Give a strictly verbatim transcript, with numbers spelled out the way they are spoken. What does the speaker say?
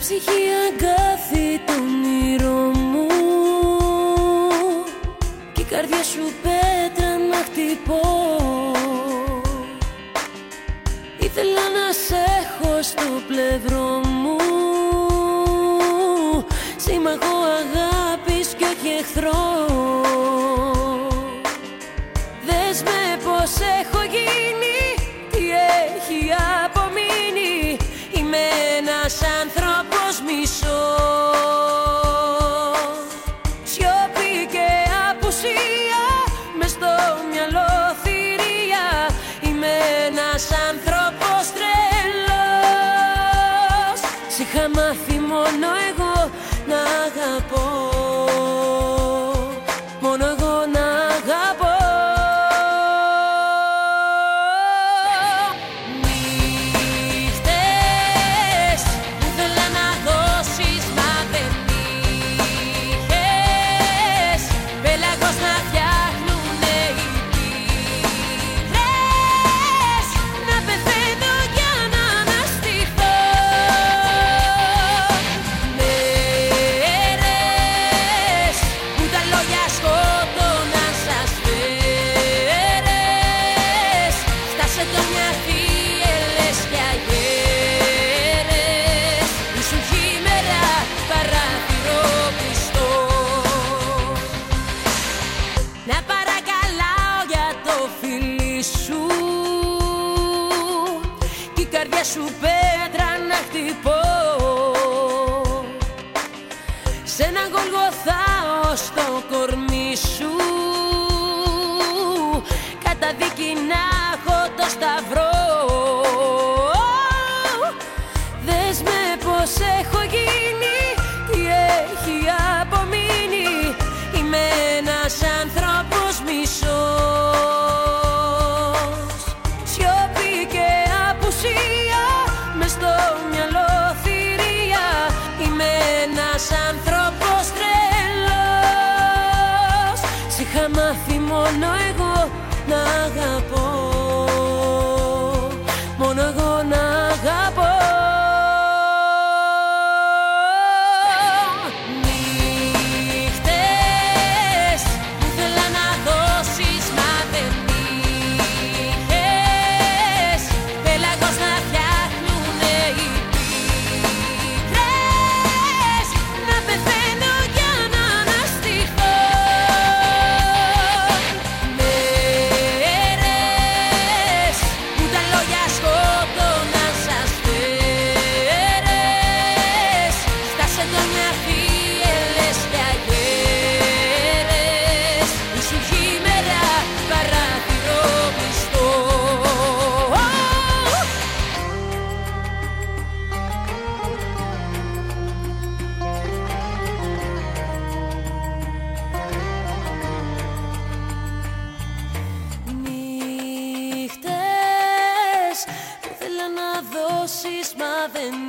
ψυχή αγκάθη το όνειρό μου κι η καρδιά σου πέτρα να χτυπώ. Ήθελα να σε έχω στο πλευρό μου, σύμμαχο αγάπης κι όχι εχθρό. Δες με πως έχω γίνει, τι έχει απομείνει. Είμαι ένας άνθρωπος μισός. Σιωπή και απουσία, μες στο μυαλό θηρία. Είμαι ένας άνθρωπος τρελός. Σ' είχα μάθει μόνο εγώ να αγαπώ, μόνο εγώ να αγαπώ. Να παρακαλάω για το φιλί σου κι η καρδιά σου πέτρα να χτυπώ. Σ' ένα γολγοθάω στο κορμί σου, καταδίκη να έχω το σταυρό. Δες με πως έχω γίνει, τι έχει απομείνει. Είμαι ένας άνθρωπος μισός. Σιωπή και απουσία, μες στο μυαλό θηρία. Είμαι ένας άνθρωπος τρελός. Σ' είχα μάθει μόνο εγώ να αγαπώ, μόνο εγώ να αγαπώ. Νύχτες που θέλω να δώσεις μα δεν